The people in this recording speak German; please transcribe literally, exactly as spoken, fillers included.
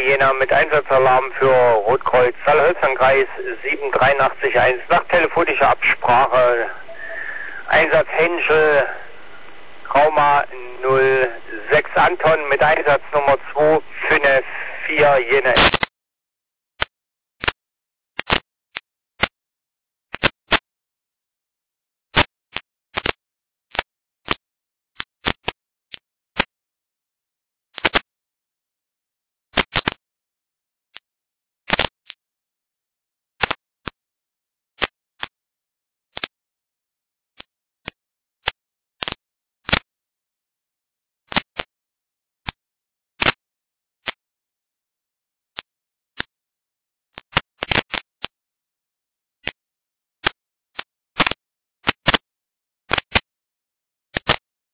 Jena mit Einsatzalarm für Rotkreuz Saale-Hölzern-Kreis sieben drei acht eins nach telefonischer Absprache. Einsatz Henschel, Rauma null sechs Anton mit Einsatznummer zwei fünf vier Jena.